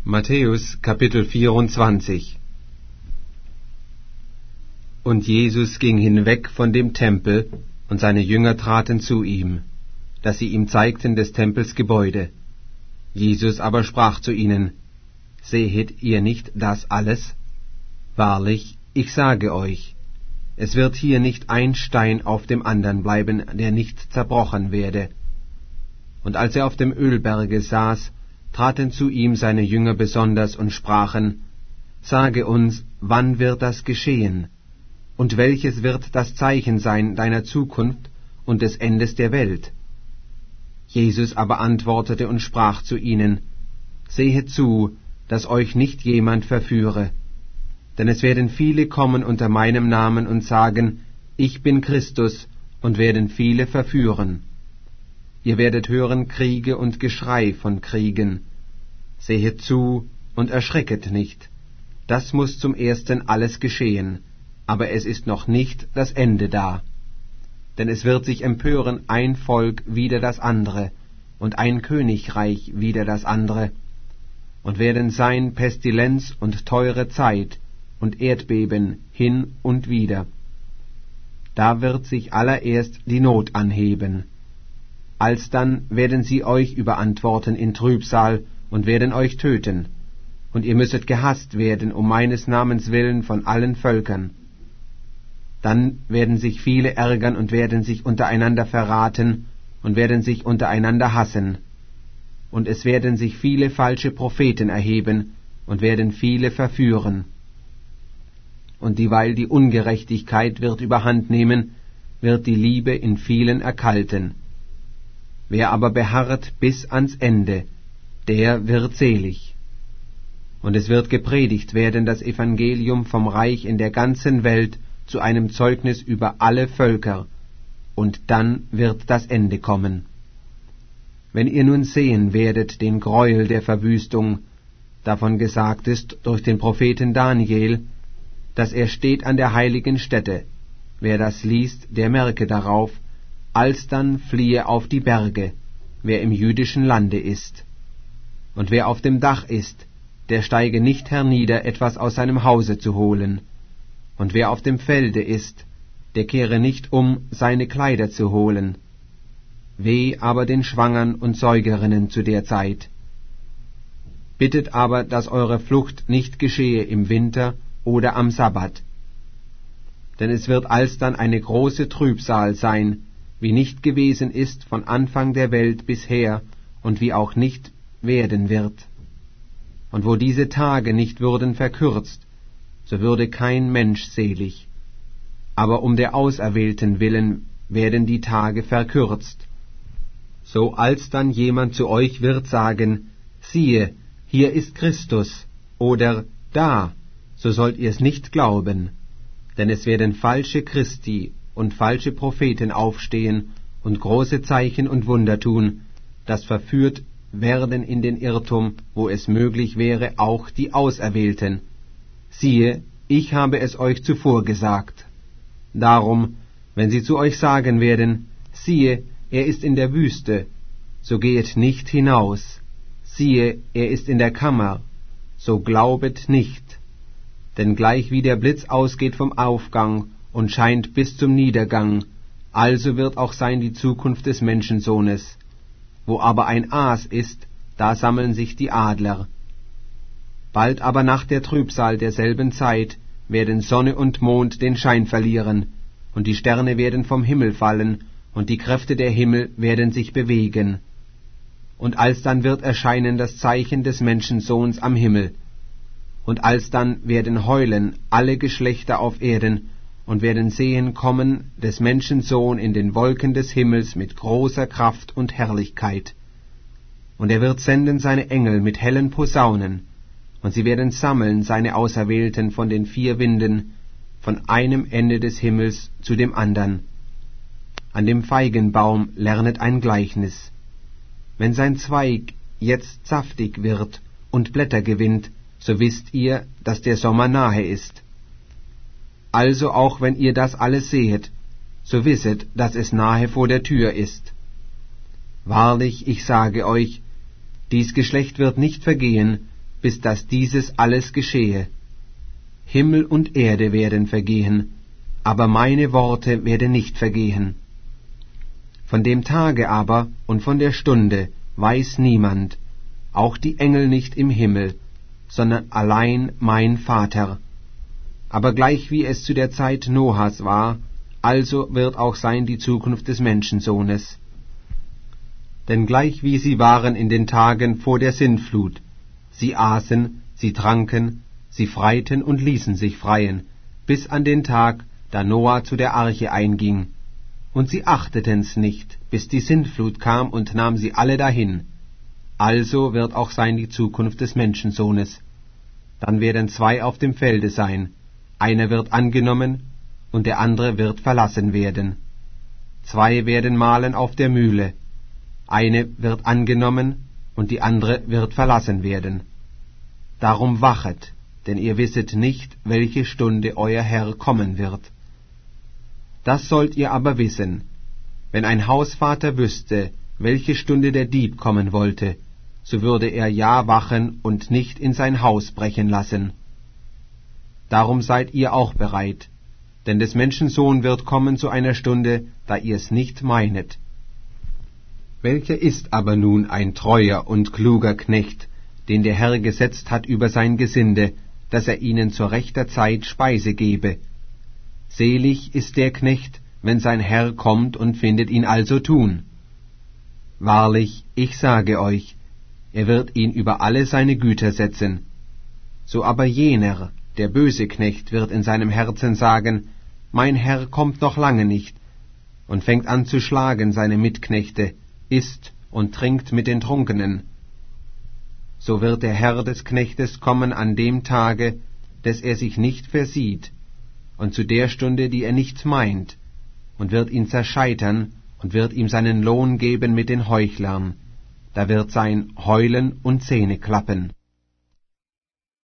Matthäus Kapitel 24. Und Jesus ging hinweg von dem Tempel, und seine Jünger traten zu ihm, dass sie ihm zeigten des Tempels Gebäude. Jesus aber sprach zu ihnen: Sehet ihr nicht das alles? Wahrlich, ich sage euch, es wird hier nicht ein Stein auf dem andern bleiben, der nicht zerbrochen werde. Und als er auf dem Ölberge saß, traten zu ihm seine Jünger besonders und sprachen: Sage uns, wann wird das geschehen? Und welches wird das Zeichen sein deiner Zukunft und des Endes der Welt? Jesus aber antwortete und sprach zu ihnen: Sehet zu, dass euch nicht jemand verführe. Denn es werden viele kommen unter meinem Namen und sagen: Ich bin Christus, und werden viele verführen. Ihr werdet hören Kriege und Geschrei von Kriegen. Sehet zu und erschrecket nicht. Das muß zum Ersten alles geschehen, aber es ist noch nicht das Ende da. Denn es wird sich empören ein Volk wider das andere, und ein Königreich wider das andere, und werden sein Pestilenz und teure Zeit und Erdbeben hin und wieder. Da wird sich allererst die Not anheben. Alsdann werden sie euch überantworten in Trübsal und werden euch töten, und ihr müsset gehasst werden um meines Namens willen von allen Völkern. Dann werden sich viele ärgern und werden sich untereinander verraten und werden sich untereinander hassen. Und es werden sich viele falsche Propheten erheben und werden viele verführen. Und dieweil die Ungerechtigkeit wird überhand nehmen, wird die Liebe in vielen erkalten. Wer aber beharrt bis ans Ende, der wird selig. Und es wird gepredigt werden das Evangelium vom Reich in der ganzen Welt zu einem Zeugnis über alle Völker, und dann wird das Ende kommen. Wenn ihr nun sehen werdet den Greuel der Verwüstung, davon gesagt ist durch den Propheten Daniel, dass er steht an der heiligen Stätte, wer das liest, der merke darauf, alsdann fliehe auf die Berge, wer im jüdischen Lande ist. Und wer auf dem Dach ist, der steige nicht hernieder, etwas aus seinem Hause zu holen. Und wer auf dem Felde ist, der kehre nicht um, seine Kleider zu holen. Weh aber den Schwangern und Säugerinnen zu der Zeit. Bittet aber, dass eure Flucht nicht geschehe im Winter oder am Sabbat. Denn es wird alsdann eine große Trübsal sein, wie nicht gewesen ist von Anfang der Welt bisher und wie auch nicht werden wird. Und wo diese Tage nicht würden verkürzt, so würde kein Mensch selig. Aber um der Auserwählten willen werden die Tage verkürzt. So alsdann jemand zu euch wird sagen: Siehe, hier ist Christus, oder da, so sollt ihr's nicht glauben. Denn es werden falsche Christi und falsche Propheten aufstehen und große Zeichen und Wunder tun, dass verführt werden in den Irrtum, wo es möglich wäre, auch die Auserwählten. Siehe, ich habe es euch zuvor gesagt. Darum, wenn sie zu euch sagen werden: Siehe, er ist in der Wüste, so gehet nicht hinaus. Siehe, er ist in der Kammer, so glaubet nicht. Denn gleich wie der Blitz ausgeht vom Aufgang und scheint bis zum Niedergang, also wird auch sein die Zukunft des Menschensohnes. Wo aber ein Aas ist, da sammeln sich die Adler. Bald aber nach der Trübsal derselben Zeit werden Sonne und Mond den Schein verlieren, und die Sterne werden vom Himmel fallen, und die Kräfte der Himmel werden sich bewegen. Und alsdann wird erscheinen das Zeichen des Menschensohns am Himmel. Und alsdann werden heulen alle Geschlechter auf Erden, und werden sehen kommen des Menschensohn in den Wolken des Himmels mit großer Kraft und Herrlichkeit. Und er wird senden seine Engel mit hellen Posaunen, und sie werden sammeln seine Auserwählten von den 4 Winden, von einem Ende des Himmels zu dem andern. An dem Feigenbaum lernet ein Gleichnis. Wenn sein Zweig jetzt saftig wird und Blätter gewinnt, so wisst ihr, dass der Sommer nahe ist. Also auch wenn ihr das alles sehet, so wisset, dass es nahe vor der Tür ist. Wahrlich, ich sage euch, dies Geschlecht wird nicht vergehen, bis dass dieses alles geschehe. Himmel und Erde werden vergehen, aber meine Worte werden nicht vergehen. Von dem Tage aber und von der Stunde weiß niemand, auch die Engel nicht im Himmel, sondern allein mein Vater. Aber gleich wie es zu der Zeit Noahs war, also wird auch sein die Zukunft des Menschensohnes. Denn gleich wie sie waren in den Tagen vor der Sintflut, sie aßen, sie tranken, sie freiten und ließen sich freien, bis an den Tag, da Noah zu der Arche einging. Und sie achteten's nicht, bis die Sintflut kam und nahm sie alle dahin. Also wird auch sein die Zukunft des Menschensohnes. Dann werden zwei auf dem Felde sein, einer wird angenommen, und der andere wird verlassen werden. Zwei werden mahlen auf der Mühle, eine wird angenommen, und die andere wird verlassen werden. Darum wachet, denn ihr wisset nicht, welche Stunde euer Herr kommen wird. Das sollt ihr aber wissen, wenn ein Hausvater wüsste, welche Stunde der Dieb kommen wollte, so würde er ja wachen und nicht in sein Haus brechen lassen. Darum seid ihr auch bereit, denn des Menschen Sohn wird kommen zu einer Stunde, da ihr es nicht meinet. Welcher ist aber nun ein treuer und kluger Knecht, den der Herr gesetzt hat über sein Gesinde, dass er ihnen zur rechter Zeit Speise gebe? Selig ist der Knecht, wenn sein Herr kommt und findet ihn also tun. Wahrlich, ich sage euch, er wird ihn über alle seine Güter setzen. So aber jener, der böse Knecht, wird in seinem Herzen sagen, mein Herr kommt noch lange nicht, und fängt an zu schlagen seine Mitknechte, isst und trinkt mit den Trunkenen. So wird der Herr des Knechtes kommen an dem Tage, des er sich nicht versieht, und zu der Stunde, die er nicht meint, und wird ihn zerscheitern und wird ihm seinen Lohn geben mit den Heuchlern. Da wird sein Heulen und Zähneklappen.